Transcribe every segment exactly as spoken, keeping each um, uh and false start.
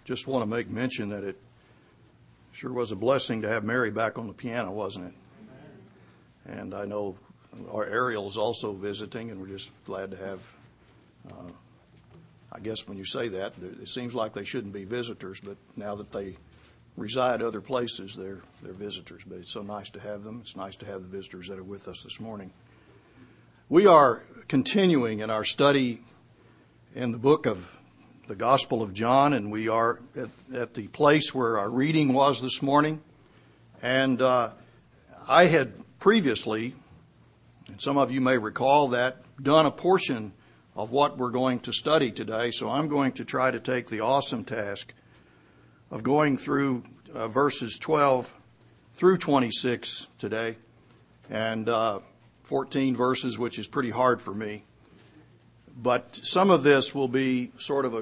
just want to make mention that it sure was a blessing to have Mary back on the piano, wasn't it? And I know our Ariel is also visiting, and we're just glad to have, uh, I guess when you say that, it seems like they shouldn't be visitors, but now that they reside other places, they're, they're visitors. But it's so nice to have them. It's nice to have the visitors that are with us this morning. We are continuing in our study in the book of the Gospel of John, and we are at, at the place where our reading was this morning. And uh, I had previously, and some of you may recall that, done a portion of what we're going to study today. So I'm going to try to take the awesome task of going through uh, verses twelve through twenty-six today, and uh, fourteen verses, which is pretty hard for me. But some of this will be sort of a,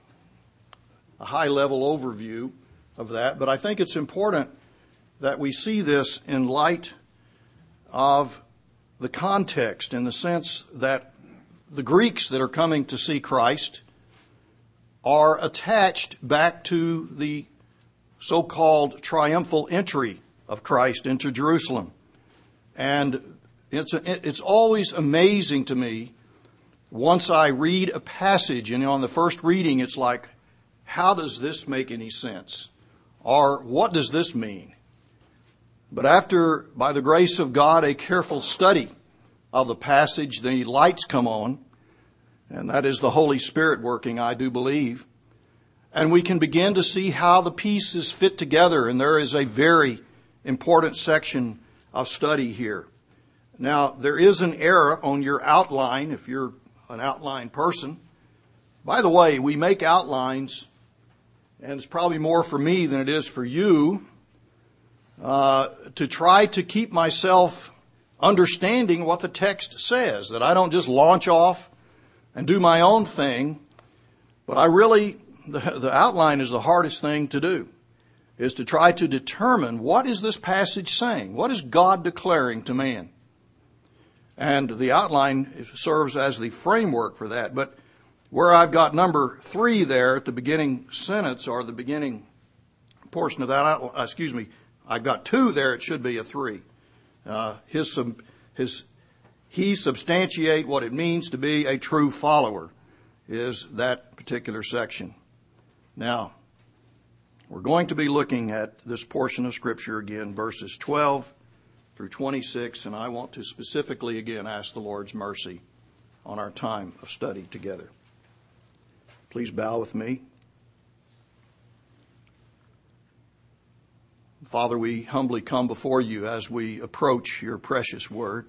a high-level overview of that. But I think it's important that we see this in light of the context, in the sense that the Greeks that are coming to see Christ are attached back to the so-called triumphal entry of Christ into Jerusalem. And it's a, it's always amazing to me once I read a passage, and on the first reading it's like, how does this make any sense? Or what does this mean? But after, by the grace of God, a careful study of the passage, the lights come on, and that is the Holy Spirit working, I do believe. And we can begin to see how the pieces fit together, and there is a very important section of study here. Now, there is an error on your outline if you're an outline person. By the way, we make outlines, and it's probably more for me than it is for you, uh, to try to keep myself understanding what the text says, that I don't just launch off and do my own thing. But I really, the, the outline is the hardest thing to do, is to try to determine what is this passage saying? What is God declaring to man? And the outline serves as the framework for that. But where I've got number three there at the beginning sentence, or the beginning portion of that outline, excuse me, I've got two there, it should be a three. Uh, his, his, he substantiate what it means to be a true follower is that particular section. Now, we're going to be looking at this portion of Scripture again, verses twelve through twenty-six, and I want to specifically again ask the Lord's mercy on our time of study together. Please bow with me. Father, we humbly come before you as we approach your precious word.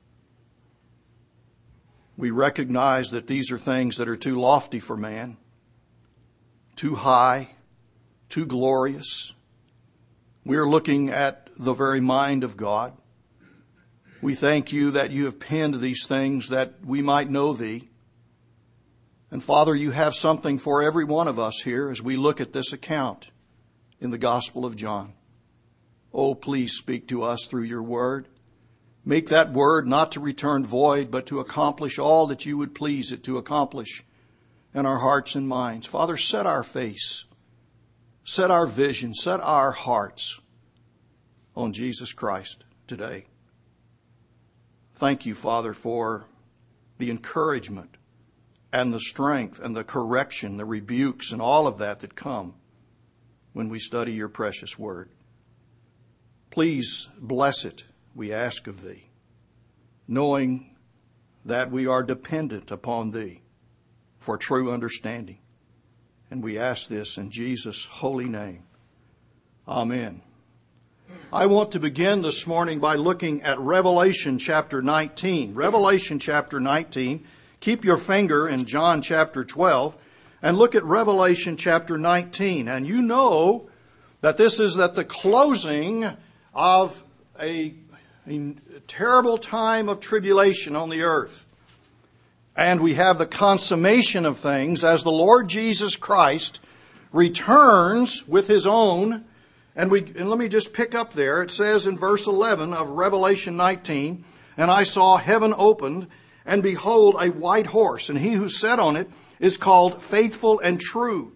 We recognize that these are things that are too lofty for man, too high, too glorious. We are looking at the very mind of God. We thank you that you have penned these things that we might know thee. And Father, you have something for every one of us here as we look at this account in the Gospel of John. Oh, please speak to us through your word. Make that word not to return void, but to accomplish all that you would please it to accomplish in our hearts and minds. Father, set our face, set our vision, set our hearts on Jesus Christ today. Thank you, Father, for the encouragement and the strength and the correction, the rebukes and all of that that come when we study your precious word. Please bless it, we ask of thee, knowing that we are dependent upon thee for true understanding. And we ask this in Jesus' holy name. Amen. I want to begin this morning by looking at Revelation chapter nineteen. Revelation chapter nineteen. Keep your finger in John chapter twelve and look at Revelation chapter nineteen. And you know that this is at the closing of a, a terrible time of tribulation on the earth. And we have the consummation of things as the Lord Jesus Christ returns with his own. And we and let me just pick up there. It says in verse eleven of Revelation nineteen, "And I saw heaven opened, and behold, a white horse, and he who sat on it is called Faithful and True.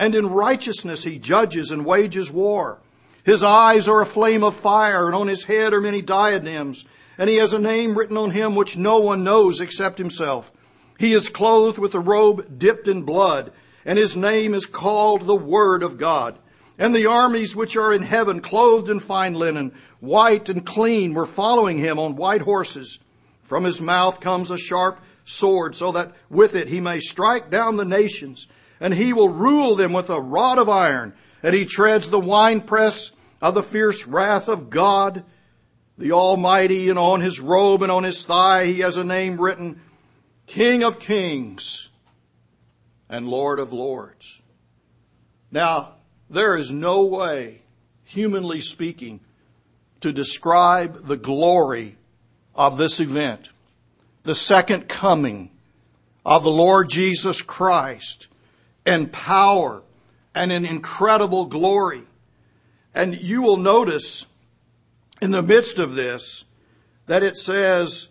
and in righteousness he judges and wages war. His eyes are a flame of fire, and on his head are many diadems, and he has a name written on him which no one knows except himself. He is clothed with a robe dipped in blood, and his name is called the Word of God. And the armies which are in heaven, clothed in fine linen, white and clean, were following him on white horses. From his mouth comes a sharp sword, so that with it he may strike down the nations, and he will rule them with a rod of iron, and he treads the winepress of the fierce wrath of God, the Almighty. And on his robe and on his thigh he has a name written, King of Kings and Lord of Lords. Now, there is no way, humanly speaking, to describe the glory of this event, the second coming of the Lord Jesus Christ, in power and in incredible glory. And you will notice in the midst of this that it says,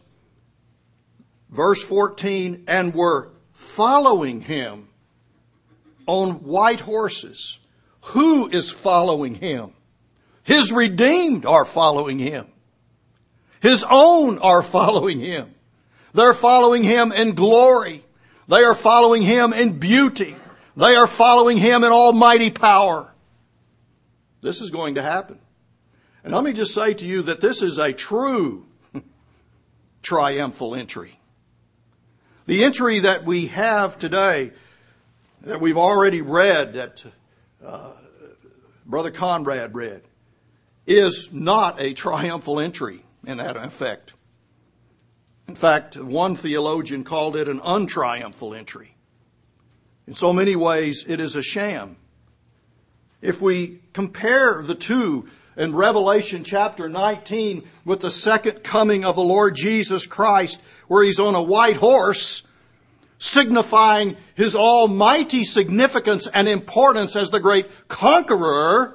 verse fourteen, and were following him on white horses. Who is following him? His redeemed are following him. His own are following him. They're following him in glory. They are following him in beauty. They are following him in almighty power. This is going to happen. And let me just say to you that this is a true triumphal entry. The entry that we have today, that we've already read, that uh, Brother Conrad read, is not a triumphal entry in that effect. In fact, one theologian called it an untriumphal entry. In so many ways, it is a sham. If we compare the two in Revelation chapter nineteen with the second coming of the Lord Jesus Christ, where he's on a white horse, signifying his almighty significance and importance as the great conqueror,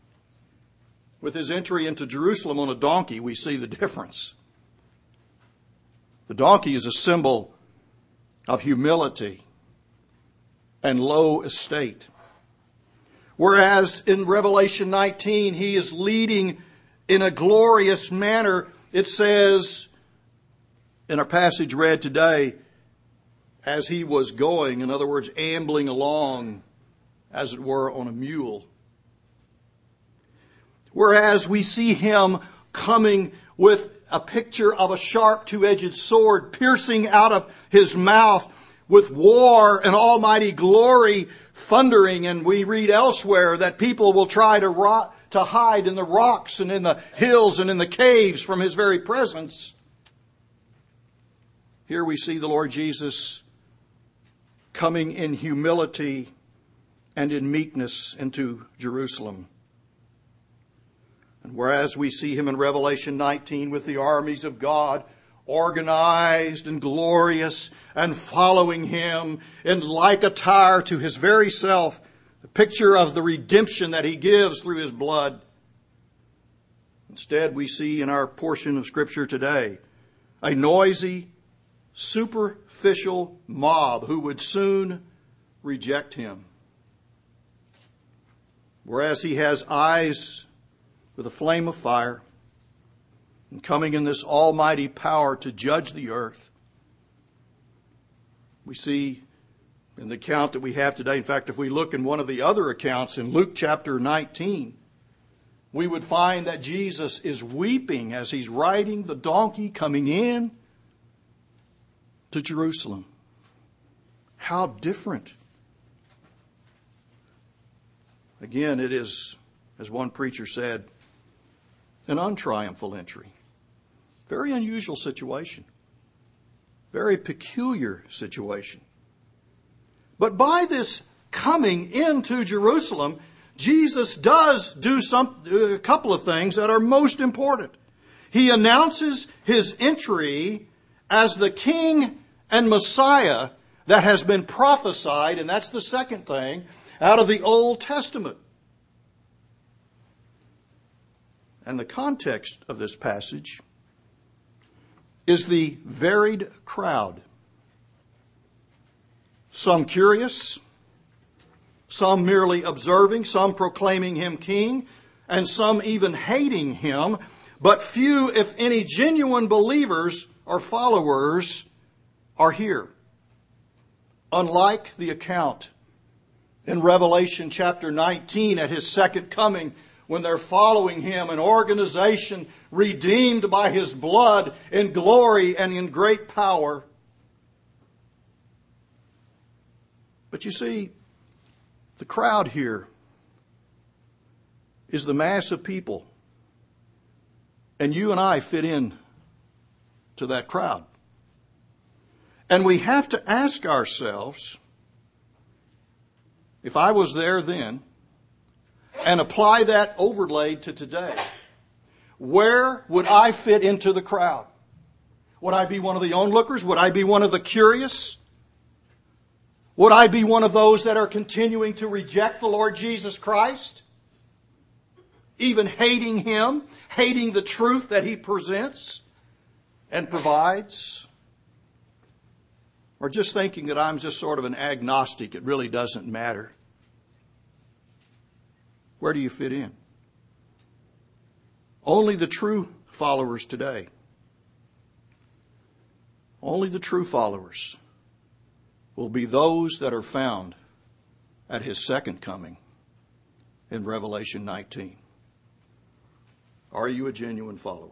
with his entry into Jerusalem on a donkey, we see the difference. The donkey is a symbol of humility and low estate. Whereas in Revelation nineteen, he is leading in a glorious manner. It says in our passage read today, as he was going, in other words, ambling along, as it were, on a mule. Whereas we see him coming with a picture of a sharp two-edged sword piercing out of his mouth, with war and almighty glory thundering. And we read elsewhere that people will try to ro- to hide in the rocks and in the hills and in the caves from his very presence. Here we see the Lord Jesus coming in humility and in meekness into Jerusalem. And whereas we see him in Revelation nineteen with the armies of God, organized and glorious, and following him in like attire to his very self, the picture of the redemption that he gives through his blood. Instead, we see in our portion of Scripture today a noisy, superficial mob who would soon reject him. Whereas he has eyes with a flame of fire, and coming in this almighty power to judge the earth. We see in the account that we have today, in fact, if we look in one of the other accounts in Luke chapter nineteen, we would find that Jesus is weeping as he's riding the donkey coming in to Jerusalem. How different. Again, it is, as one preacher said, an untriumphal entry. Very unusual situation. Very peculiar situation. But by this coming into Jerusalem, Jesus does do some, a couple of things that are most important. He announces his entry as the King and Messiah that has been prophesied, and that's the second thing, out of the Old Testament. And the context of this passage is the varied crowd. Some curious, some merely observing, some proclaiming him king, and some even hating him. But few, if any, genuine believers or followers are here. Unlike the account in Revelation chapter nineteen at his second coming, when they're following him, an organization redeemed by his blood in glory and in great power. But you see, the crowd here is the mass of people. And you and I fit in to that crowd. And we have to ask ourselves, if I was there then, and apply that overlay to today, where would I fit into the crowd? Would I be one of the onlookers? Would I be one of the curious? Would I be one of those that are continuing to reject the Lord Jesus Christ? Even hating him, hating the truth that he presents and provides? Or just thinking that I'm just sort of an agnostic, it really doesn't matter? Where do you fit in? Only the true followers today, only the true followers will be those that are found at his second coming in Revelation nineteen. Are you a genuine follower?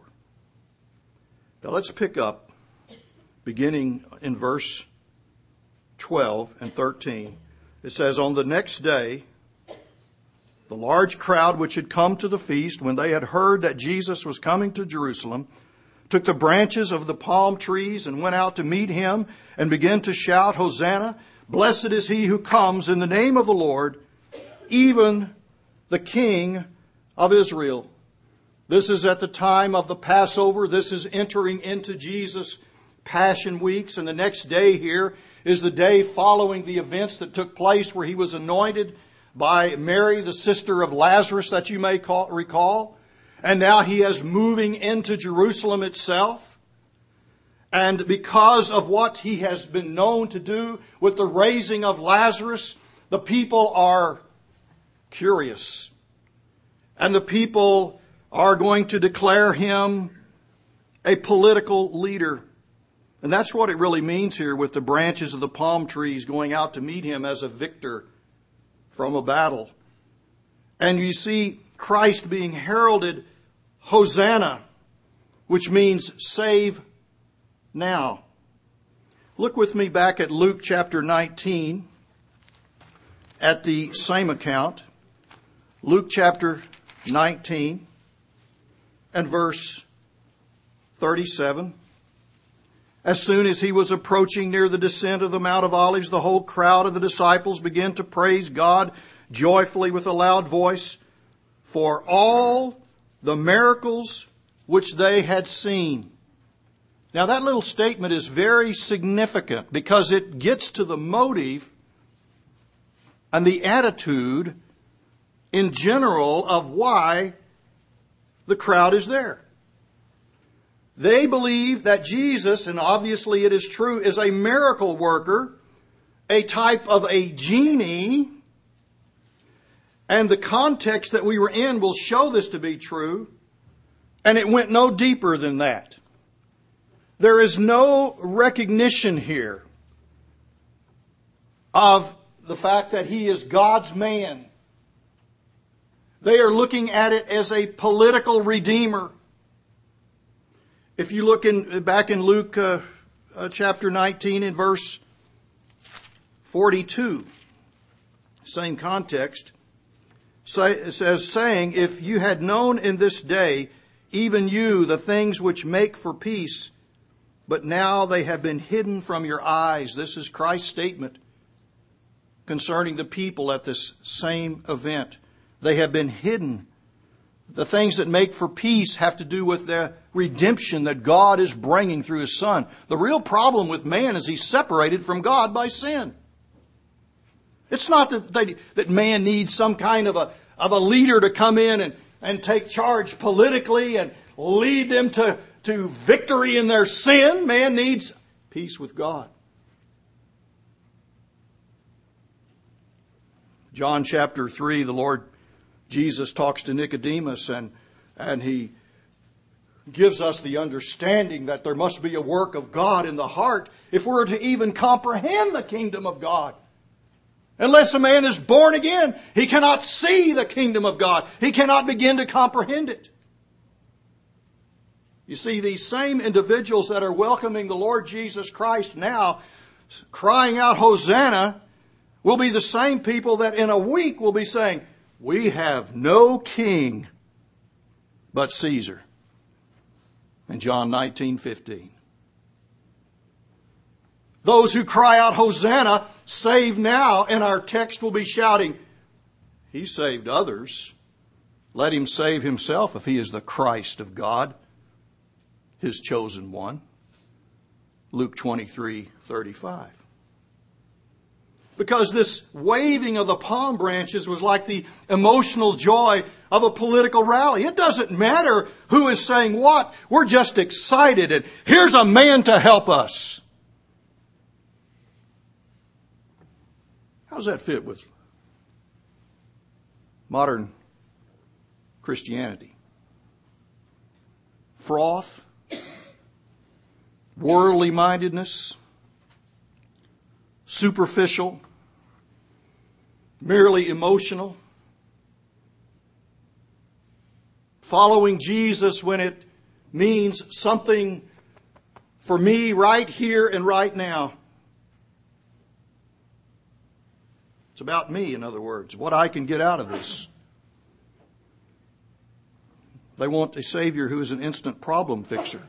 Now let's pick up beginning in verse twelve and thirteen. It says, on the next day, the large crowd which had come to the feast, when they had heard that Jesus was coming to Jerusalem, took the branches of the palm trees and went out to meet him and began to shout, Hosanna! Blessed is he who comes in the name of the Lord, even the King of Israel. This is at the time of the Passover. This is entering into Jesus' Passion Weeks. And the next day here is the day following the events that took place where he was anointed by Mary, the sister of Lazarus, that you may call, recall. And now he is moving into Jerusalem itself. And because of what he has been known to do with the raising of Lazarus, the people are curious. And the people are going to declare him a political leader. And that's what it really means here with the branches of the palm trees going out to meet him as a victor from a battle. And you see Christ being heralded Hosanna, which means save now. Look with me back at Luke chapter nineteen at the same account. Luke chapter nineteen and verse thirty-seven. As soon as he was approaching near the descent of the Mount of Olives, the whole crowd of the disciples began to praise God joyfully with a loud voice for all the miracles which they had seen. Now that little statement is very significant because it gets to the motive and the attitude in general of why the crowd is there. They believe that Jesus, and obviously it is true, is a miracle worker, a type of a genie. And the context that we were in will show this to be true. And it went no deeper than that. There is no recognition here of the fact that he is God's man. They are looking at it as a political redeemer. If you look in back in Luke uh, uh, chapter nineteen in verse forty-two, same context, say, it says, saying, if you had known in this day, even you, the things which make for peace, but now they have been hidden from your eyes. This is Christ's statement concerning the people at this same event. They have been hidden. The things that make for peace have to do with the redemption that God is bringing through His Son. The real problem with man is he's separated from God by sin. It's not that they, that man needs some kind of a of a leader to come in and, and take charge politically and lead them to, to victory in their sin. Man needs peace with God. John chapter three, the Lord Jesus talks to Nicodemus, and, and he gives us the understanding that there must be a work of God in the heart if we're to even comprehend the kingdom of God. Unless a man is born again, he cannot see the kingdom of God. He cannot begin to comprehend it. You see, these same individuals that are welcoming the Lord Jesus Christ now, crying out, Hosanna, will be the same people that in a week will be saying, we have no king but Caesar. In John nineteen fifteen. Those who cry out, Hosanna, save now, and our text will be shouting, He saved others. Let Him save Himself if He is the Christ of God, His chosen one. Luke twenty-three thirty-five. Because this waving of the palm branches was like the emotional joy of a political rally. It doesn't matter who is saying what. We're just excited, and here's a man to help us. How does that fit with modern Christianity? Froth, worldly mindedness, superficial, merely emotional. Following Jesus when it means something for me right here and right now. It's about me, in other words, what I can get out of this. They want a Savior who is an instant problem fixer.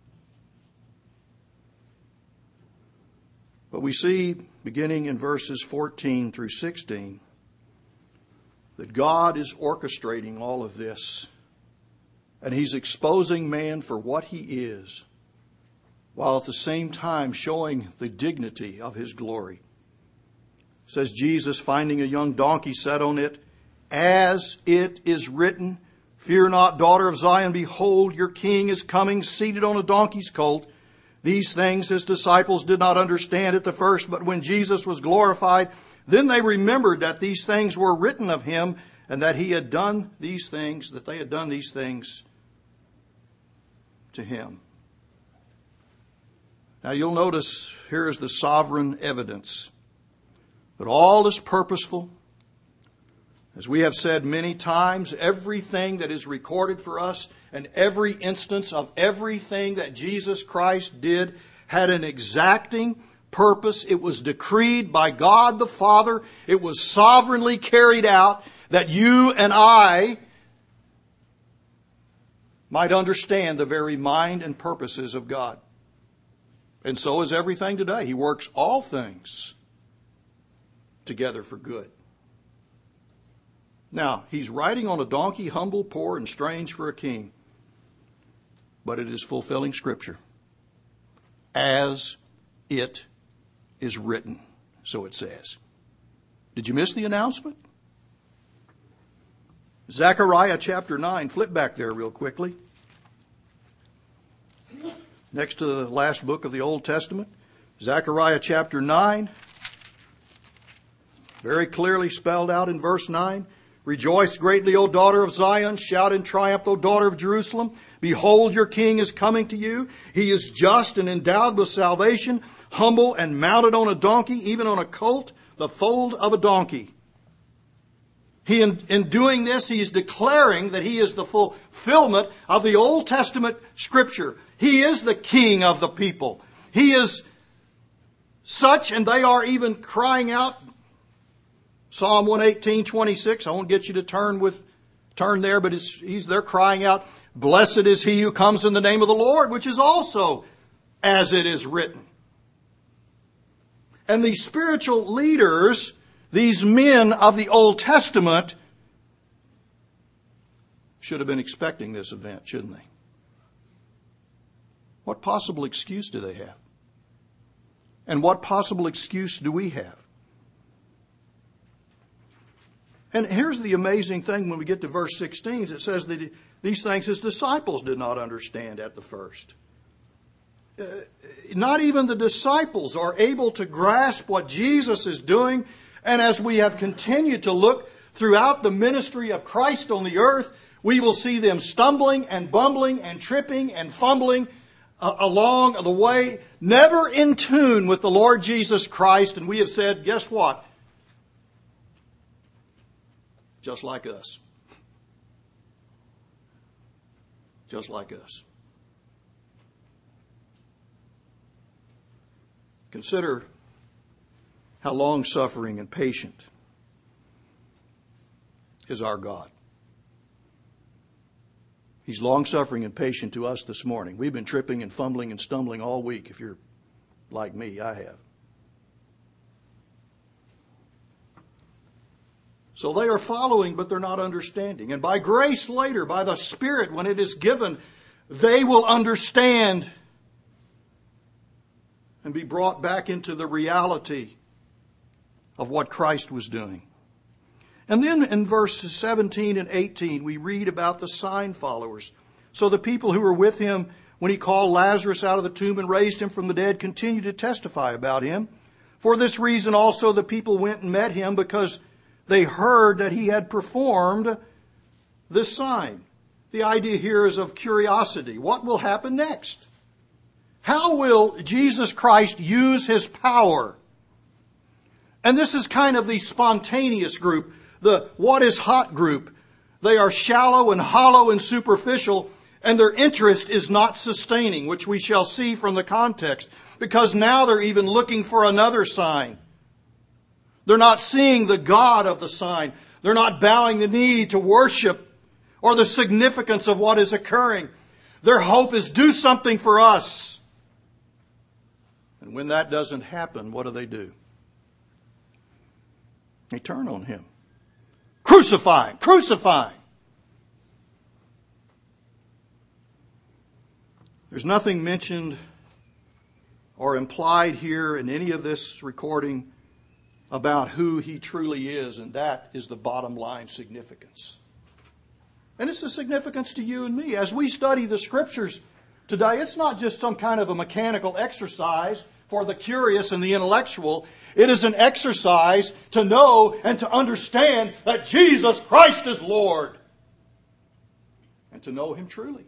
But we see, beginning in verses fourteen through sixteen, that God is orchestrating all of this. And He's exposing man for what he is, while at the same time showing the dignity of His glory. It says, Jesus, finding a young donkey, sat on it, as it is written, Fear not, daughter of Zion, behold, your king is coming, seated on a donkey's colt. These things His disciples did not understand at the first, but when Jesus was glorified, then they remembered that these things were written of Him, and that He had done these things, that they had done these things to Him. Now you'll notice here is the sovereign evidence that all is purposeful. As we have said many times, everything that is recorded for us and every instance of everything that Jesus Christ did had an exacting purpose. It was decreed by God the Father. It was sovereignly carried out that you and I might understand the very mind and purposes of God. And so is everything today. He works all things together for good. Now, He's riding on a donkey, humble, poor, and strange for a king. But it is fulfilling Scripture. As it is written, so it says. Did you miss the announcement? Zechariah chapter nine. Flip back there real quickly. Next to the last book of the Old Testament. Zechariah chapter nine. Very clearly spelled out in verse nine. Rejoice greatly, O daughter of Zion. Shout in triumph, O daughter of Jerusalem. Behold, your king is coming to you. He is just and endowed with salvation, humble and mounted on a donkey, even on a colt, the foal of a donkey. He, in, in doing this, he is declaring that he is the fulfillment of the Old Testament Scripture. He is the king of the people. He is such, and they are even crying out. Psalm one eighteen, twenty-six. I won't get you to turn with turn there, but it's, he's there crying out, Blessed is he who comes in the name of the Lord, which is also as it is written. And these spiritual leaders, these men of the Old Testament, should have been expecting this event, shouldn't they? What possible excuse do they have? And what possible excuse do we have? And here's the amazing thing when we get to verse sixteen. It says that these things His disciples did not understand at the first. Uh, not even the disciples are able to grasp what Jesus is doing And as we have continued to look throughout the ministry of Christ on the earth, we will see them stumbling and bumbling and tripping and fumbling uh, along the way, never in tune with the Lord Jesus Christ. And we have said, guess what? Just like us. Just like us. Consider how long-suffering and patient is our God. He's long-suffering and patient to us this morning. We've been tripping and fumbling and stumbling all week. If you're like me, I have. So they are following, but they're not understanding. And by grace later, by the Spirit, when it is given, they will understand and be brought back into the reality of what Christ was doing. And then in verses seventeen and eighteen, we read about the sign followers. So the people who were with him when he called Lazarus out of the tomb and raised him from the dead continued to testify about him. For this reason also the people went and met him, because they heard that he had performed this sign. The idea here is of curiosity. What will happen next? How will Jesus Christ use his power? And this is kind of the spontaneous group, the what is hot group. They are shallow and hollow and superficial, and their interest is not sustaining, which we shall see from the context, because now they're even looking for another sign. They're not seeing the God of the sign. They're not bowing the knee to worship or the significance of what is occurring. Their hope is do something for us. And when that doesn't happen, what do they do? They turn on him. Crucify him! Crucify him! There's nothing mentioned or implied here in any of this recording about who he truly is, and that is the bottom line significance. And it's the significance to you and me. As we study the Scriptures today, it's not just some kind of a mechanical exercise for the curious and the intellectual. It is an exercise to know and to understand that Jesus Christ is Lord, and to know him truly.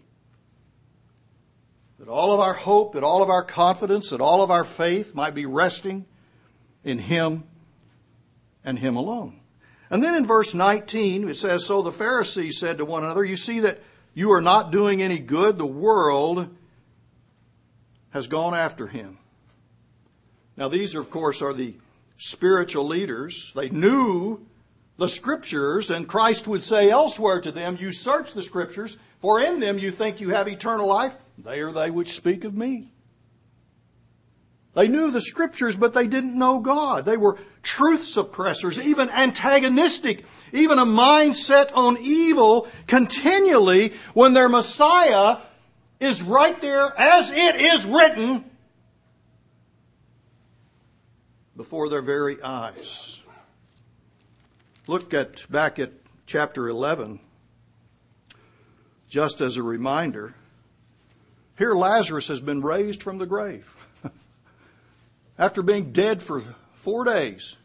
That all of our hope, that all of our confidence, that all of our faith might be resting in him and him alone. And then in verse nineteen, it says, so the Pharisees said to one another, you see that you are not doing any good. The world has gone after him. Now these, of course, are the spiritual leaders. They knew the Scriptures, and Christ would say elsewhere to them, you search the Scriptures, for in them you think you have eternal life. They are they which speak of me. They knew the Scriptures, but they didn't know God. They were truth suppressors, even antagonistic, even a mindset on evil continually when their Messiah is right there as it is written before their very eyes. Look at back at chapter eleven, just as a reminder. Here Lazarus has been raised from the grave after being dead for four days.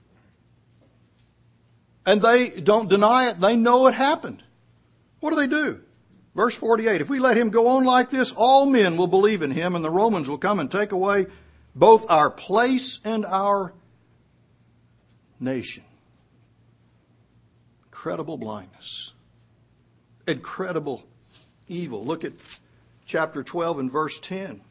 And they don't deny it. They know it happened. What do they do? Verse forty-eight, if we let him go on like this, all men will believe in him, and the Romans will come and take away both our place and our nation. Incredible blindness. Incredible evil. Look at chapter twelve and verse ten.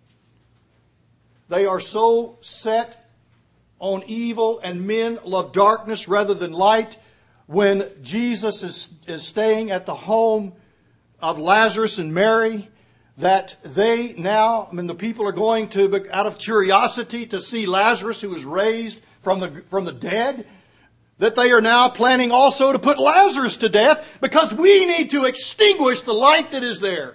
They are so set on evil, and men love darkness rather than light. When Jesus is, is staying at the home of Lazarus and Mary, that they now, I mean, the people are going to, out of curiosity, to see Lazarus, who was raised from the, from the dead, that they are now planning also to put Lazarus to death, because we need to extinguish the light that is there.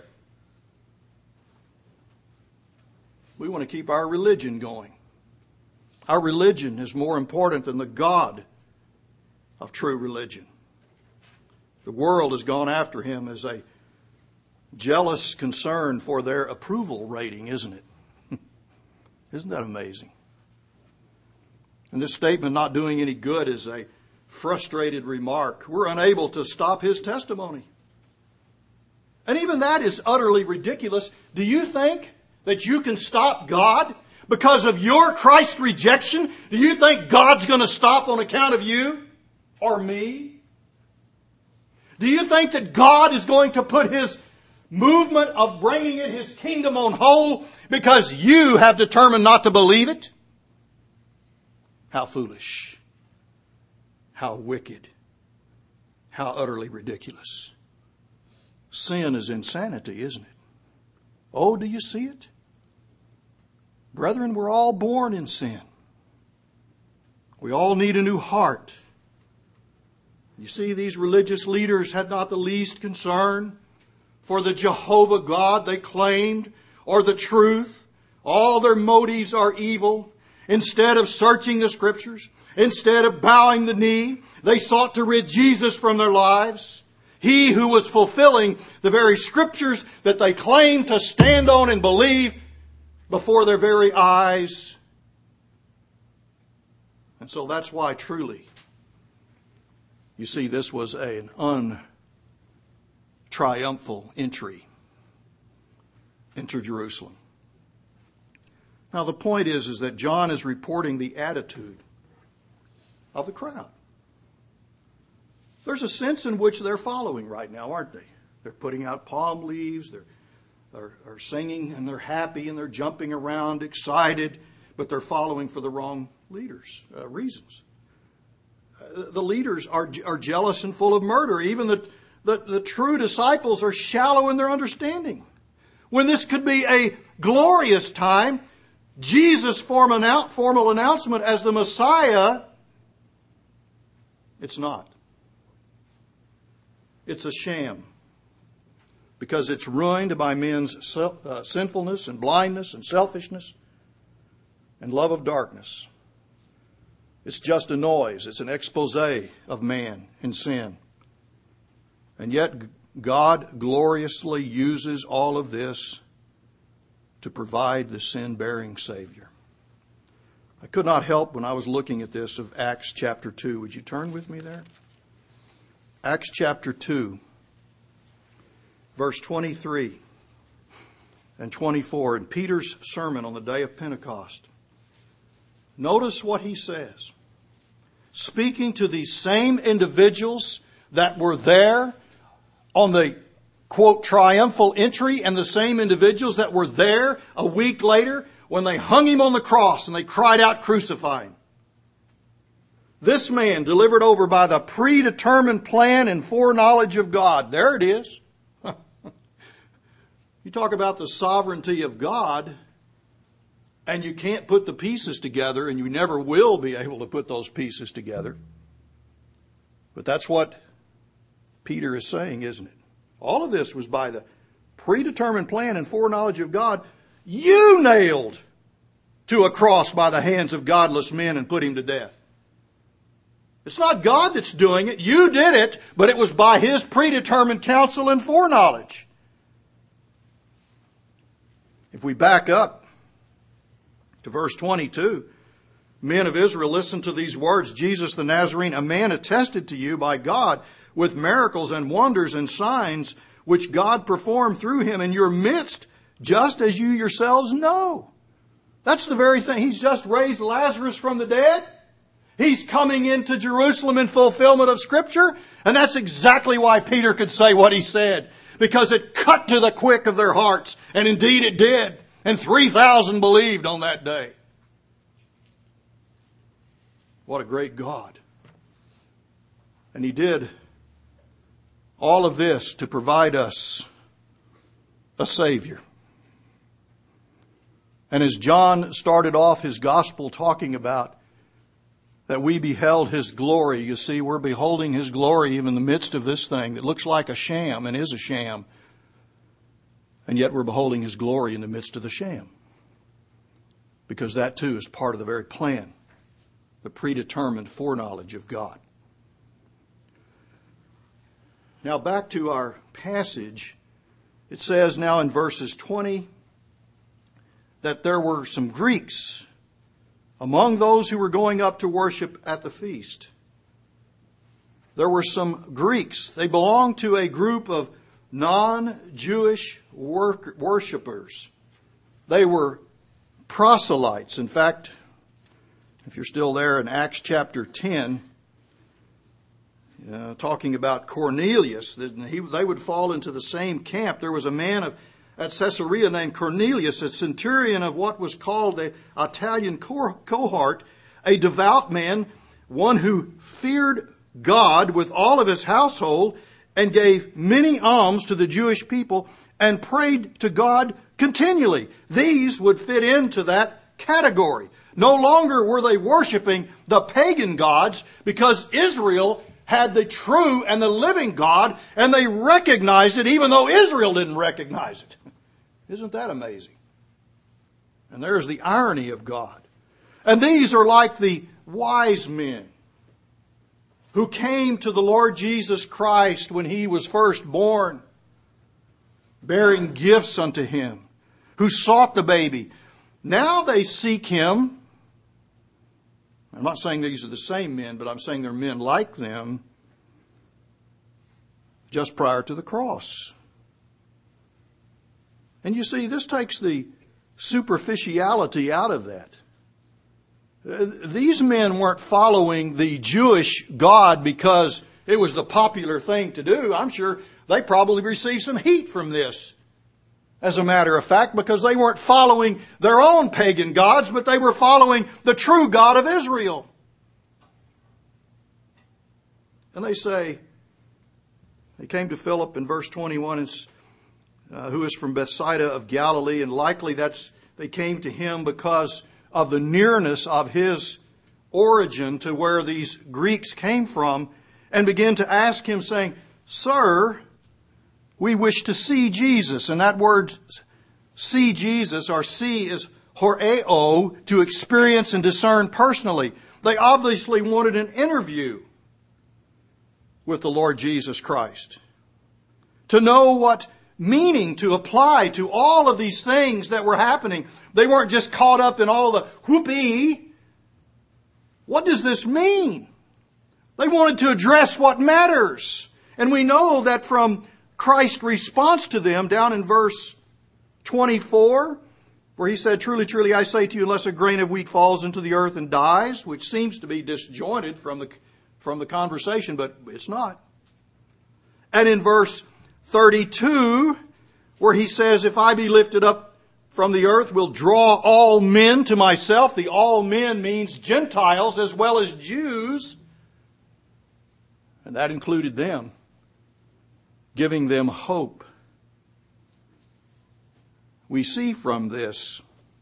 We want to keep our religion going. Our religion is more important than the God of true religion. The world has gone after him as a jealous concern for their approval rating, isn't it? Isn't that amazing? And this statement, not doing any good, is a frustrated remark. We're unable to stop his testimony. And even that is utterly ridiculous. Do you think that you can stop God because of your Christ rejection? Do you think God's going to stop on account of you or me? Do you think that God is going to put His movement of bringing in His kingdom on hold because you have determined not to believe it? How foolish. How wicked. How utterly ridiculous. Sin is insanity, isn't it? Oh, do you see it? Brethren, we're all born in sin. We all need a new heart. You see, these religious leaders had not the least concern for the Jehovah God they claimed or the truth. All their motives are evil. Instead of searching the Scriptures, instead of bowing the knee, they sought to rid Jesus from their lives. He who was fulfilling the very Scriptures that they claimed to stand on and believe before their very eyes. And so that's why truly, you see, this was an untriumphal entry into Jerusalem. Now the point is, is that John is reporting the attitude of the crowd. There's a sense in which they're following right now, aren't they? They're putting out palm leaves, they're, they're, they're singing, and they're happy, and they're jumping around, excited, but they're following for the wrong leaders, uh, reasons. Uh, the leaders are, are jealous and full of murder. Even the, the, the true disciples are shallow in their understanding. When this could be a glorious time, Jesus' formal, formal announcement as the Messiah, it's not. It's a sham because it's ruined by men's self, uh, sinfulness and blindness and selfishness and love of darkness. It's just a noise. It's an expose of man in sin. And yet God gloriously uses all of this to provide the sin-bearing Savior. I could not help when I was looking at this of Acts chapter two. Would you turn with me there? Acts chapter two, verse twenty-three and twenty-four, in Peter's sermon on the day of Pentecost. Notice what he says. Speaking to these same individuals that were there on the, quote, triumphal entry, and the same individuals that were there a week later when they hung Him on the cross and they cried out, "Crucify Him." This man delivered over by the predetermined plan and foreknowledge of God. There it is. You talk about the sovereignty of God, and you can't put the pieces together, and you never will be able to put those pieces together. But that's what Peter is saying, isn't it? All of this was by the predetermined plan and foreknowledge of God. You nailed to a cross by the hands of godless men and put Him to death. It's not God that's doing it. You did it, but it was by His predetermined counsel and foreknowledge. If we back up to verse twenty-two, men of Israel, listen to these words. Jesus the Nazarene, a man attested to you by God with miracles and wonders and signs which God performed through Him in your midst, just as you yourselves know. That's the very thing. He's just raised Lazarus from the dead. He's coming into Jerusalem in fulfillment of Scripture. And that's exactly why Peter could say what he said. Because it cut to the quick of their hearts. And indeed it did. And three thousand believed on that day. What a great God. And He did all of this to provide us a Savior. And as John started off his gospel talking about that we beheld His glory. You see, we're beholding His glory even in the midst of this thing that looks like a sham and is a sham. And yet we're beholding His glory in the midst of the sham. Because that too is part of the very plan, the predetermined foreknowledge of God. Now back to our passage. It says now in verses twenty that there were some Greeks among those who were going up to worship at the feast, there were some Greeks. They belonged to a group of non-Jewish worshipers. They were proselytes. In fact, if you're still there in Acts chapter ten, uh, talking about Cornelius, he, they would fall into the same camp. There was a man of, at Caesarea named Cornelius, a centurion of what was called the Italian cohort, a devout man, one who feared God with all of his household and gave many alms to the Jewish people and prayed to God continually. These would fit into that category. No longer were they worshiping the pagan gods, because Israel had the true and the living God, and they recognized it even though Israel didn't recognize it. Isn't that amazing? And there's the irony of God. And these are like the wise men who came to the Lord Jesus Christ when He was first born, bearing gifts unto Him, who sought the baby. Now they seek Him. I'm not saying these are the same men, but I'm saying they're men like them just prior to the cross. And you see, this takes the superficiality out of that. These men weren't following the Jewish God because it was the popular thing to do. I'm sure they probably received some heat from this, as a matter of fact, because they weren't following their own pagan gods, but they were following the true God of Israel. And they say, they came to Philip in verse twenty-one, and, uh, who is from Bethsaida of Galilee, and likely that's they came to him because of the nearness of his origin to where these Greeks came from, and began to ask him, saying, "Sir, we wish to see Jesus." And that word, see Jesus, or see, is horeo, to experience and discern personally. They obviously wanted an interview with the Lord Jesus Christ, to know what meaning to apply to all of these things that were happening. They weren't just caught up in all the whoopee. What does this mean? They wanted to address what matters. And we know that from Christ's response to them down in verse twenty-four, where He said, "Truly, truly, I say to you, unless a grain of wheat falls into the earth and dies," which seems to be disjointed from the, from the conversation, but it's not. And in verse thirty-two, where He says, "If I be lifted up from the earth, will draw all men to myself." The all men means Gentiles as well as Jews. And that included them, giving them hope. We see from this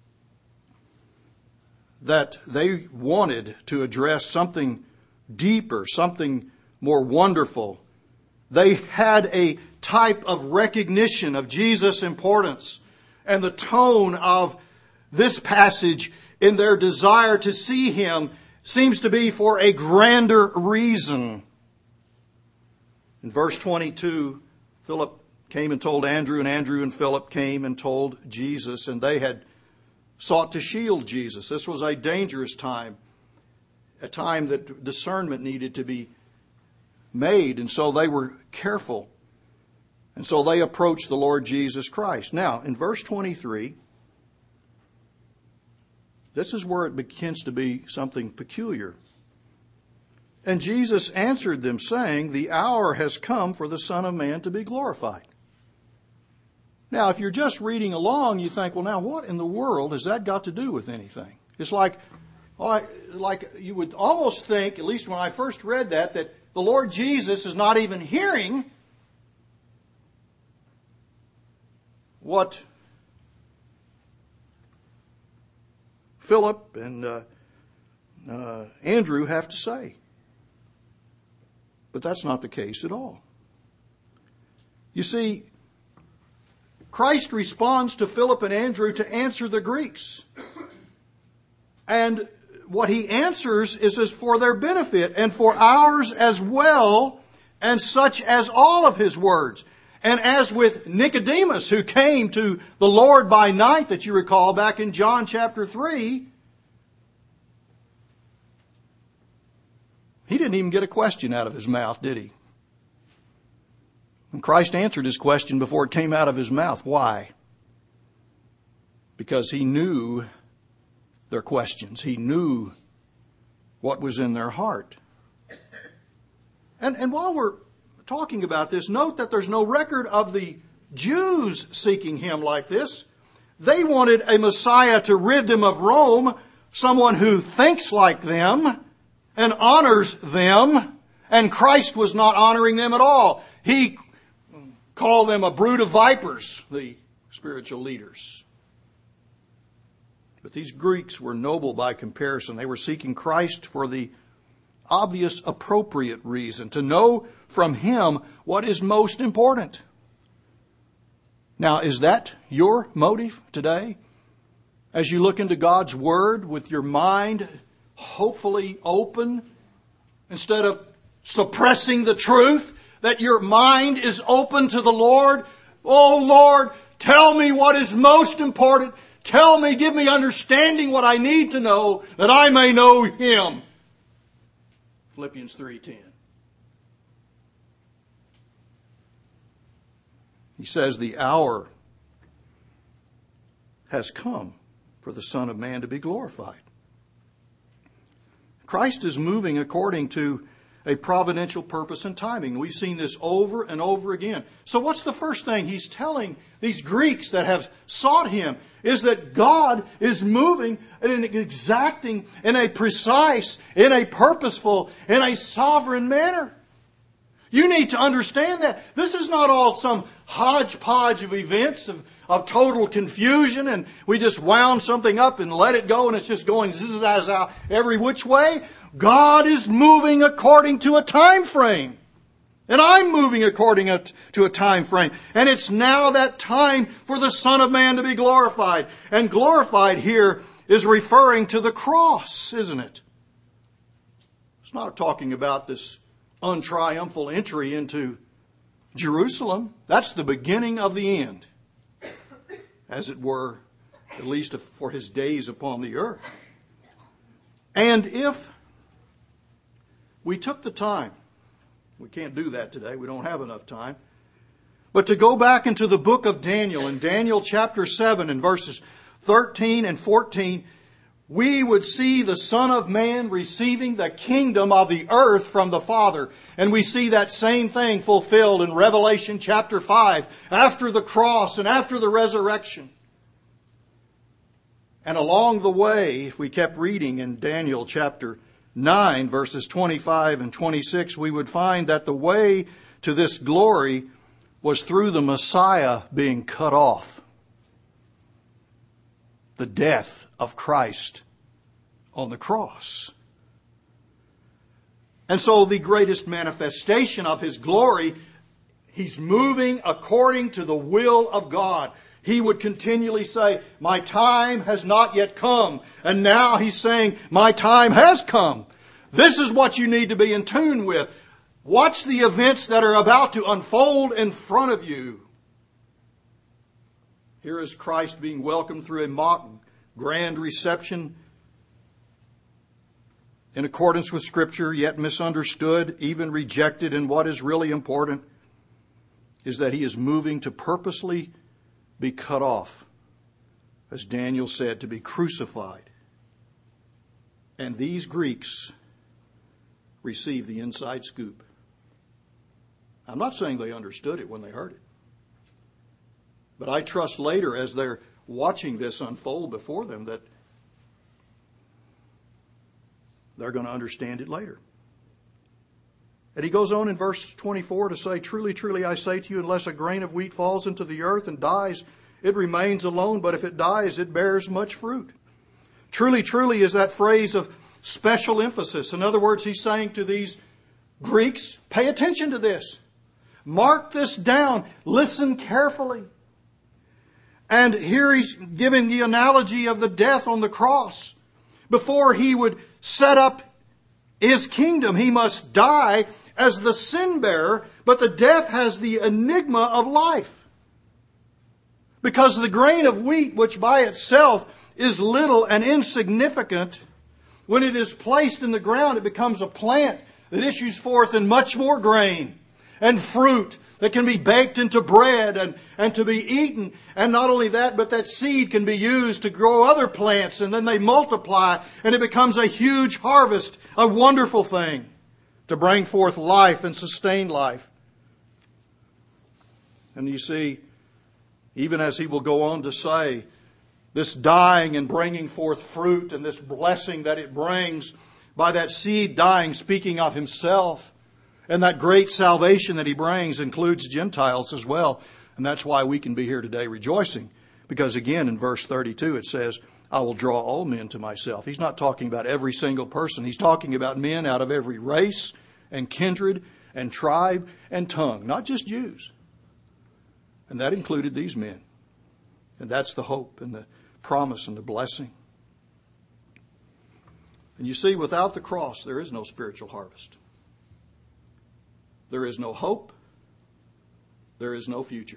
that they wanted to address something deeper, something more wonderful. They had a type of recognition of Jesus' importance, and the tone of this passage in their desire to see Him seems to be for a grander reason. In verse twenty-two, Philip came and told Andrew, and Andrew and Philip came and told Jesus, and they had sought to shield Jesus. This was a dangerous time, a time that discernment needed to be made, and so they were careful. And so they approached the Lord Jesus Christ. Now, in verse twenty-three, this is where it begins to be something peculiar. "And Jesus answered them, saying, The hour has come for the Son of Man to be glorified." Now, if you're just reading along, you think, well, now what in the world has that got to do with anything? It's like, like you would almost think, at least when I first read that, that the Lord Jesus is not even hearing what Philip and uh, uh, Andrew have to say. But that's not the case at all. You see, Christ responds to Philip and Andrew to answer the Greeks. And what He answers is, is for their benefit and for ours as well, and such as all of His words. And as with Nicodemus, who came to the Lord by night, that you recall back in John chapter three, He didn't even get a question out of his mouth, did he? And Christ answered his question before it came out of his mouth. Why? Because he knew their questions. He knew what was in their heart. And, and while we're talking about this, note that there's no record of the Jews seeking him like this. They wanted a Messiah to rid them of Rome, someone who thinks like them and honors them, and Christ was not honoring them at all. He called them a brood of vipers, the spiritual leaders. But these Greeks were noble by comparison. They were seeking Christ for the obvious, appropriate reason, to know from him what is most important. Now, is that your motive today? As you look into God's Word with your mind hopefully open, instead of suppressing the truth, that your mind is open to the Lord. Oh Lord, tell me what is most important. Tell me, give me understanding what I need to know, that I may know him. Philippians three ten. He says, the hour has come for the Son of Man to be glorified. Christ is moving according to a providential purpose and timing. We've seen this over and over again. So what's the first thing he's telling these Greeks that have sought him? Is that God is moving in an exacting, in a precise, in a purposeful, in a sovereign manner. You need to understand that. This is not all some hodgepodge of events of, of total confusion, and we just wound something up and let it go and it's just going zzz out every which way. God is moving according to a time frame. And I'm moving according to a time frame. And it's now that time for the Son of Man to be glorified. And glorified here is referring to the cross, isn't it? It's not talking about this untriumphal entry into Jerusalem. That's the beginning of the end, as it were, at least for his days upon the earth. And if we took the time, we can't do that today, we don't have enough time, but to go back into the book of Daniel, in Daniel chapter seven and verses thirteen and fourteen, we would see the Son of Man receiving the kingdom of the earth from the Father. And we see that same thing fulfilled in Revelation chapter five, after the cross and after the resurrection. And along the way, if we kept reading in Daniel chapter nine, verses twenty-five and twenty-six, we would find that the way to this glory was through the Messiah being cut off. The death of Christ on the cross. And so the greatest manifestation of his glory, he's moving according to the will of God. He would continually say, my time has not yet come. And now he's saying, my time has come. This is what you need to be in tune with. Watch the events that are about to unfold in front of you. Here is Christ being welcomed through a mock grand reception in accordance with Scripture, yet misunderstood, even rejected. And what is really important is that he is moving to purposely be cut off, as Daniel said, to be crucified. And these Greeks receive the inside scoop. I'm not saying they understood it when they heard it. But I trust later, as they're watching this unfold before them, that they're going to understand it later. And he goes on in verse twenty-four to say, truly, truly, I say to you, unless a grain of wheat falls into the earth and dies, it remains alone. But if it dies, it bears much fruit. Truly, truly is that phrase of special emphasis. In other words, he's saying to these Greeks, pay attention to this. Mark this down. Listen carefully. And here he's giving the analogy of the death on the cross. Before he would set up his kingdom, he must die as the sin bearer, but the death has the enigma of life. Because the grain of wheat, which by itself is little and insignificant, when it is placed in the ground, it becomes a plant that issues forth in much more grain and fruit that can be baked into bread and, and to be eaten. And not only that, but that seed can be used to grow other plants, and then they multiply, and it becomes a huge harvest, a wonderful thing to bring forth life and sustain life. And you see, even as he will go on to say, this dying and bringing forth fruit and this blessing that it brings by that seed dying, speaking of himself, and that great salvation that he brings includes Gentiles as well. And that's why we can be here today rejoicing. Because again, in verse thirty-two, it says, I will draw all men to myself. He's not talking about every single person. He's talking about men out of every race and kindred and tribe and tongue, not just Jews. And that included these men. And that's the hope and the promise and the blessing. And you see, without the cross, there is no spiritual harvest. There is no hope. There is no future.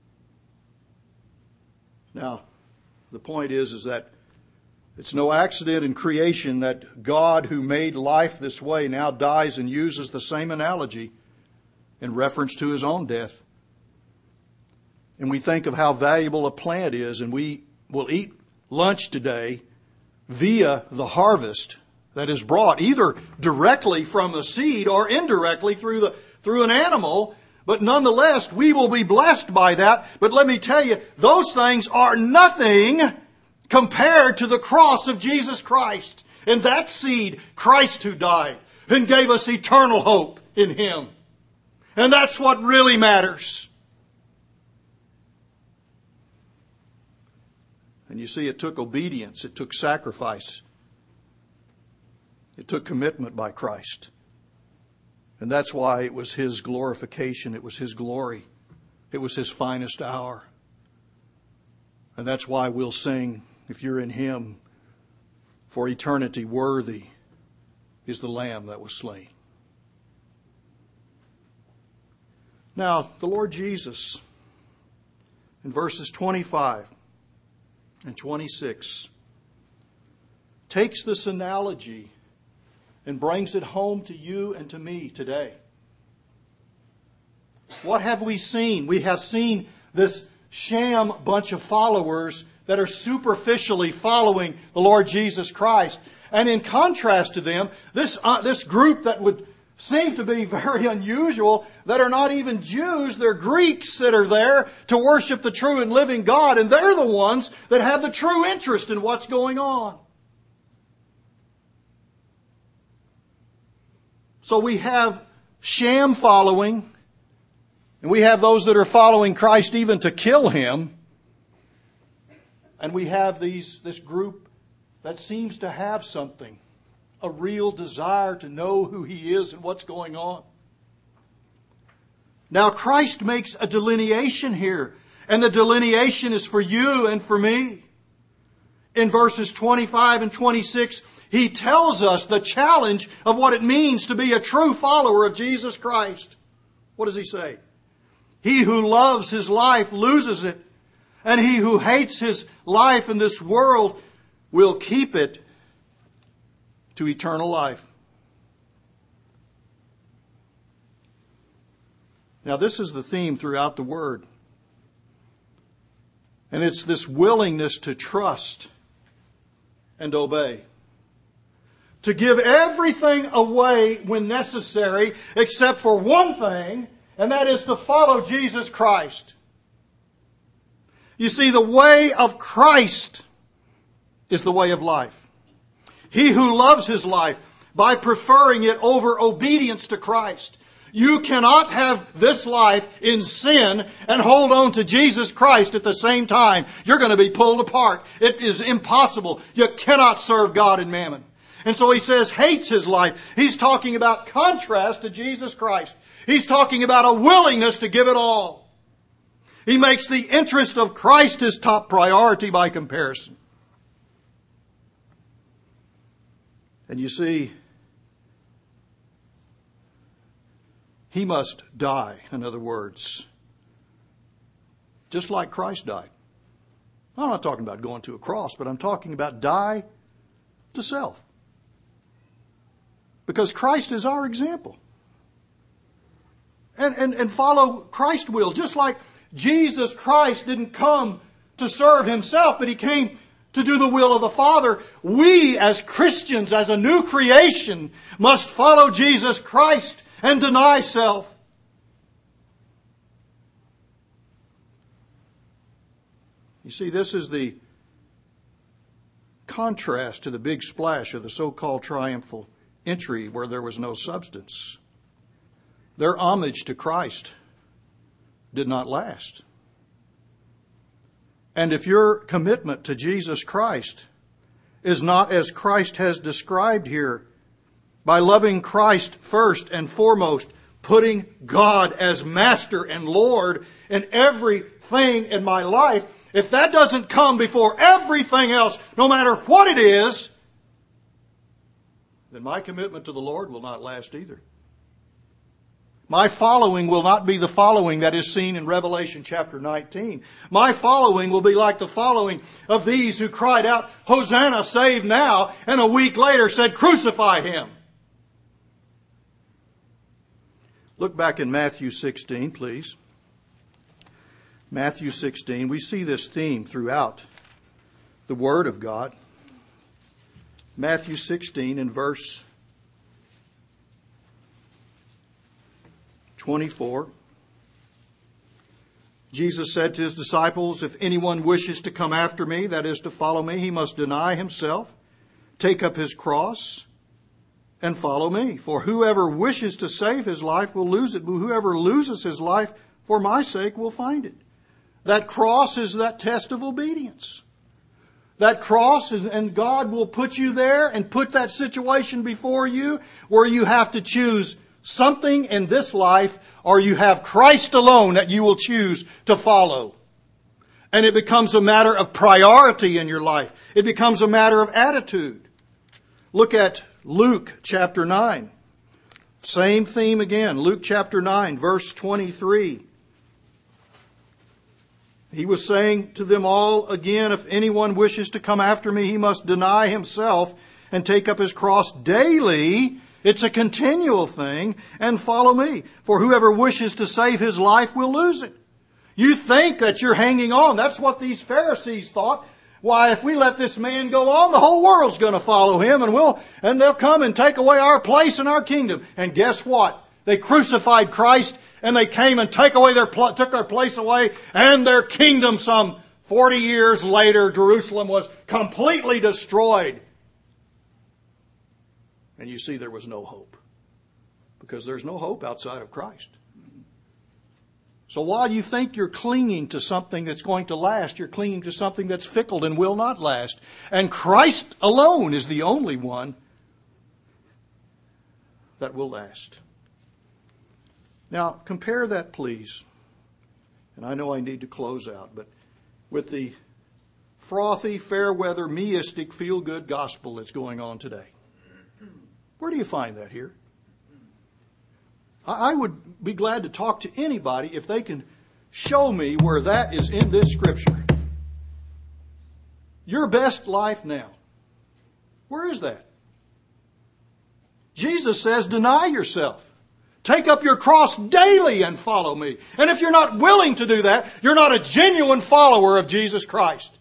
Now, the point is, is that it's no accident in creation that God, who made life this way, now dies and uses the same analogy in reference to his own death. And we think of how valuable a plant is, and we will eat lunch today via the harvest that is brought either directly from the seed or indirectly through the through an animal. But nonetheless, we will be blessed by that. But let me tell you, those things are nothing compared to the cross of Jesus Christ. And that seed, Christ who died and gave us eternal hope in him. And that's what really matters. And you see, it took obedience. It took sacrifice. It took commitment by Christ. And that's why it was his glorification. It was his glory. It was his finest hour. And that's why we'll sing, if you're in him, for eternity, worthy is the Lamb that was slain. Now, the Lord Jesus, in verses twenty-five and twenty-six, takes this analogy and brings it home to you and to me today. What have we seen? We have seen this sham bunch of followers that are superficially following the Lord Jesus Christ. And in contrast to them, this, uh, this group that would seem to be very unusual, that are not even Jews, they're Greeks that are there to worship the true and living God. And they're the ones that have the true interest in what's going on. So we have sham following, and we have those that are following Christ even to kill him. And we have these this group that seems to have something, a real desire to know who he is and what's going on. Now Christ makes a delineation here, and the delineation is for you and for me. In verses twenty-five and twenty-six, he tells us the challenge of what it means to be a true follower of Jesus Christ. What does he say? He who loves his life loses it, and he who hates his life in this world will keep it to eternal life. Now, this is the theme throughout the Word. And it's this willingness to trust and obey. To give everything away when necessary, except for one thing, and that is to follow Jesus Christ. You see, the way of Christ is the way of life. He who loves his life by preferring it over obedience to Christ. You cannot have this life in sin and hold on to Jesus Christ at the same time. You're going to be pulled apart. It is impossible. You cannot serve God and mammon. And so he says hates his life. He's talking about contrast to Jesus Christ. He's talking about a willingness to give it all. He makes the interest of Christ his top priority by comparison. And you see, he must die, in other words, just like Christ died. I'm not talking about going to a cross, but I'm talking about die to self. Because Christ is our example. And, and, and follow Christ's will. Just like Jesus Christ didn't come to serve himself, but he came to do the will of the Father. We as Christians, as a new creation, must follow Jesus Christ and deny self. You see, this is the contrast to the big splash of the so-called triumphal entry where there was no substance. Their homage to Christ did not last. And if your commitment to Jesus Christ is not as Christ has described here, by loving Christ first and foremost, putting God as Master and Lord in everything in my life, if that doesn't come before everything else, no matter what it is, then my commitment to the Lord will not last either. My following will not be the following that is seen in Revelation chapter nineteen. My following will be like the following of these who cried out, Hosanna, save now, and a week later said, crucify him. Look back in Matthew sixteen, please. Matthew sixteen. We see this theme throughout the Word of God. Matthew sixteen in verse twenty-four. Jesus said to his disciples, if anyone wishes to come after me, that is to follow me, he must deny himself, take up his cross, and follow me. For whoever wishes to save his life will lose it, but whoever loses his life for my sake will find it. That cross is that test of obedience. That cross is, and God will put you there and put that situation before you where you have to choose something in this life, or you have Christ alone that you will choose to follow. And it becomes a matter of priority in your life. It becomes a matter of attitude. Look at Luke chapter nine. Same theme again. Luke chapter nine, verse twenty-three. He was saying to them all again, if anyone wishes to come after me, he must deny himself and take up his cross daily. It's a continual thing, and follow me. For whoever wishes to save his life will lose it. You think that you're hanging on. That's what these Pharisees thought. Why, if we let this man go on, the whole world's going to follow him, and we'll and they'll come and take away our place in our kingdom. And guess what? They crucified Christ, and they came and take away their took their place away, and their kingdom. Some forty years later, Jerusalem was completely destroyed. And you see, there was no hope, because there's no hope outside of Christ. So while you think you're clinging to something that's going to last, you're clinging to something that's fickle and will not last. And Christ alone is the only one that will last. Now, compare that, please. And I know I need to close out, but with the frothy, fair-weather, meistic, feel-good gospel that's going on today. Where do you find that here? I would be glad to talk to anybody if they can show me where that is in this scripture. Your best life now. Where is that? Jesus says, deny yourself. Take up your cross daily and follow me. And if you're not willing to do that, you're not a genuine follower of Jesus Christ.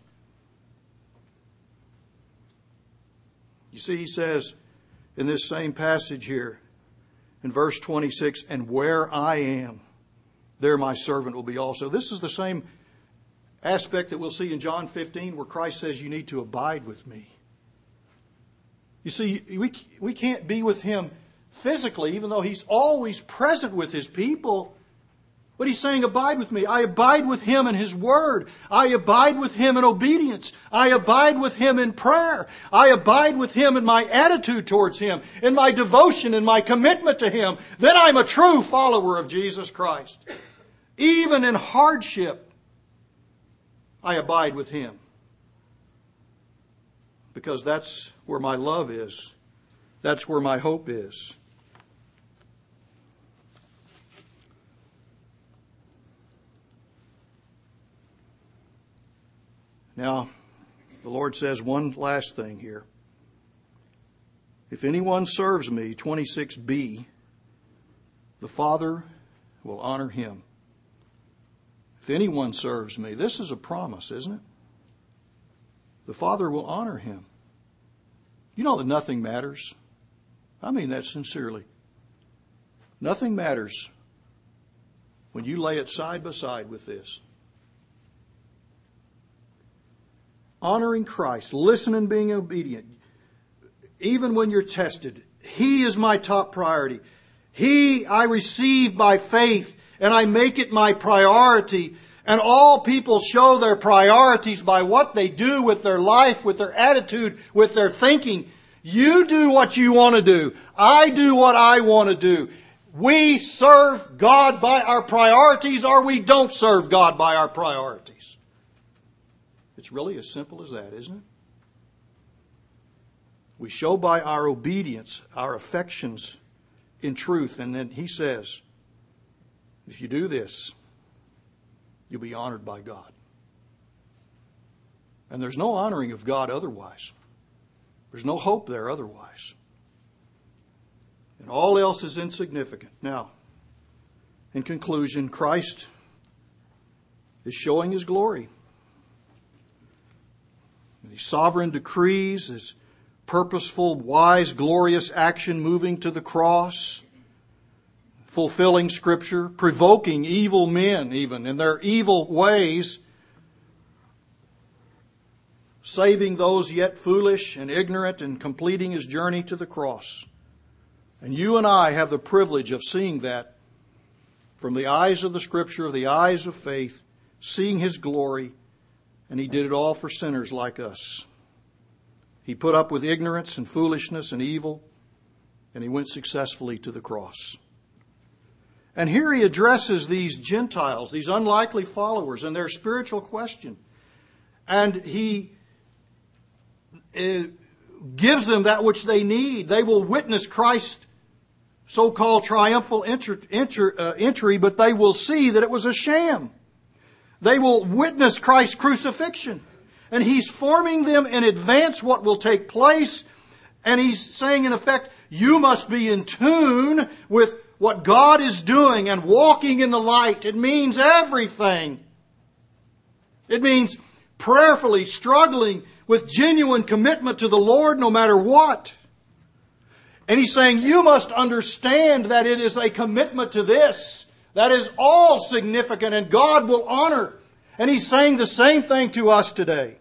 You see, he says in this same passage here, in verse twenty-six, and where I am, there my servant will be also. This is the same aspect that we'll see in John fifteen, where Christ says you need to abide with me. You see, we, we can't be with him physically, even though he's always present with his people. But he's saying, abide with me. I abide with him in his word. I abide with him in obedience. I abide with him in prayer. I abide with him in my attitude towards him, in my devotion, in my commitment to him. Then I'm a true follower of Jesus Christ. Even in hardship, I abide with him. Because that's where my love is. That's where my hope is. Now, the Lord says one last thing here. If anyone serves me, twenty-six b, the Father will honor him. If anyone serves me, this is a promise, isn't it? The Father will honor him. You know that nothing matters. I mean that sincerely. Nothing matters when you lay it side by side with this. Honoring Christ, listening, being obedient. Even when you're tested, He is my top priority. He I receive by faith, and I make it my priority. And all people show their priorities by what they do with their life, with their attitude, with their thinking. You do what you want to do. I do what I want to do. We serve God by our priorities, or we don't serve God by our priorities. It's really as simple as that, isn't it? We show by our obedience, our affections in truth. And then He says, if you do this, you'll be honored by God. And there's no honoring of God otherwise. There's no hope there otherwise. And all else is insignificant. Now, in conclusion, Christ is showing His glory. His sovereign decrees, His purposeful, wise, glorious action moving to the cross, fulfilling Scripture, provoking evil men even in their evil ways, saving those yet foolish and ignorant, and completing His journey to the cross. And you and I have the privilege of seeing that from the eyes of the Scripture, the eyes of faith, seeing His glory, and He did it all for sinners like us. He put up with ignorance and foolishness and evil, and He went successfully to the cross. And here He addresses these Gentiles, these unlikely followers, and their spiritual question. And He uh, gives them that which they need. They will witness Christ's so-called triumphal enter, enter, uh, entry, but they will see that it was a sham. They will witness Christ's crucifixion. And He's forming them in advance what will take place. And He's saying, in effect, you must be in tune with what God is doing and walking in the light. It means everything. It means prayerfully struggling with genuine commitment to the Lord no matter what. And He's saying, you must understand that it is a commitment to this that is all significant and God will honor. And He's saying the same thing to us today.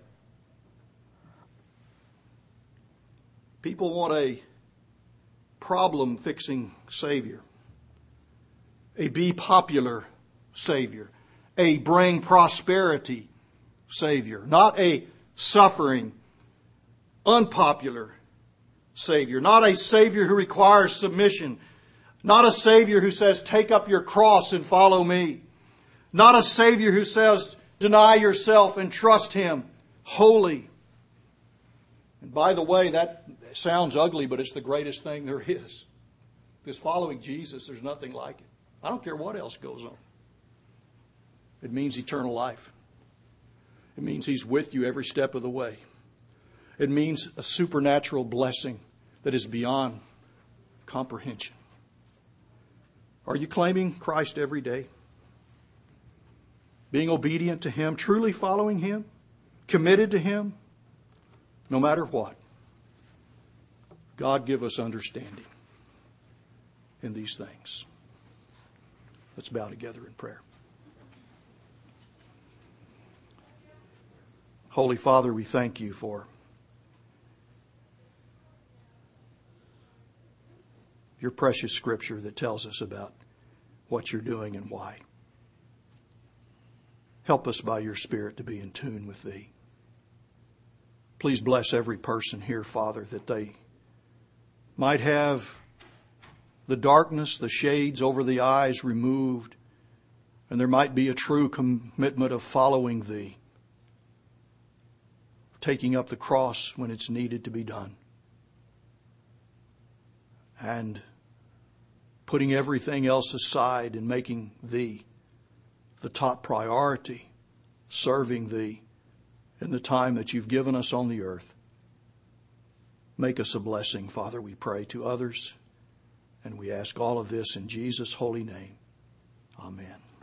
People want a problem-fixing Savior. A be popular Savior. A bring prosperity Savior. Not a suffering, unpopular Savior. Not a Savior who requires submission. Not a Savior who says, take up your cross and follow me. Not a Savior who says, deny yourself and trust Him wholly. And by the way, that sounds ugly, but it's the greatest thing there is. Because following Jesus, there's nothing like it. I don't care what else goes on. It means eternal life. It means He's with you every step of the way. It means a supernatural blessing that is beyond comprehension. Are you claiming Christ every day? Being obedient to Him, truly following Him, committed to Him, no matter what. God give us understanding in these things. Let's bow together in prayer. Holy Father, we thank You for Your precious Scripture that tells us about what You're doing and why. Help us by Your Spirit to be in tune with Thee. Please bless every person here, Father, that they might have the darkness, the shades over the eyes removed, and there might be a true commitment of following Thee, taking up the cross when it's needed to be done, and putting everything else aside and making Thee the top priority, serving Thee in the time that You've given us on the earth. Make us a blessing, Father, we pray, to others. And we ask all of this in Jesus' holy name. Amen.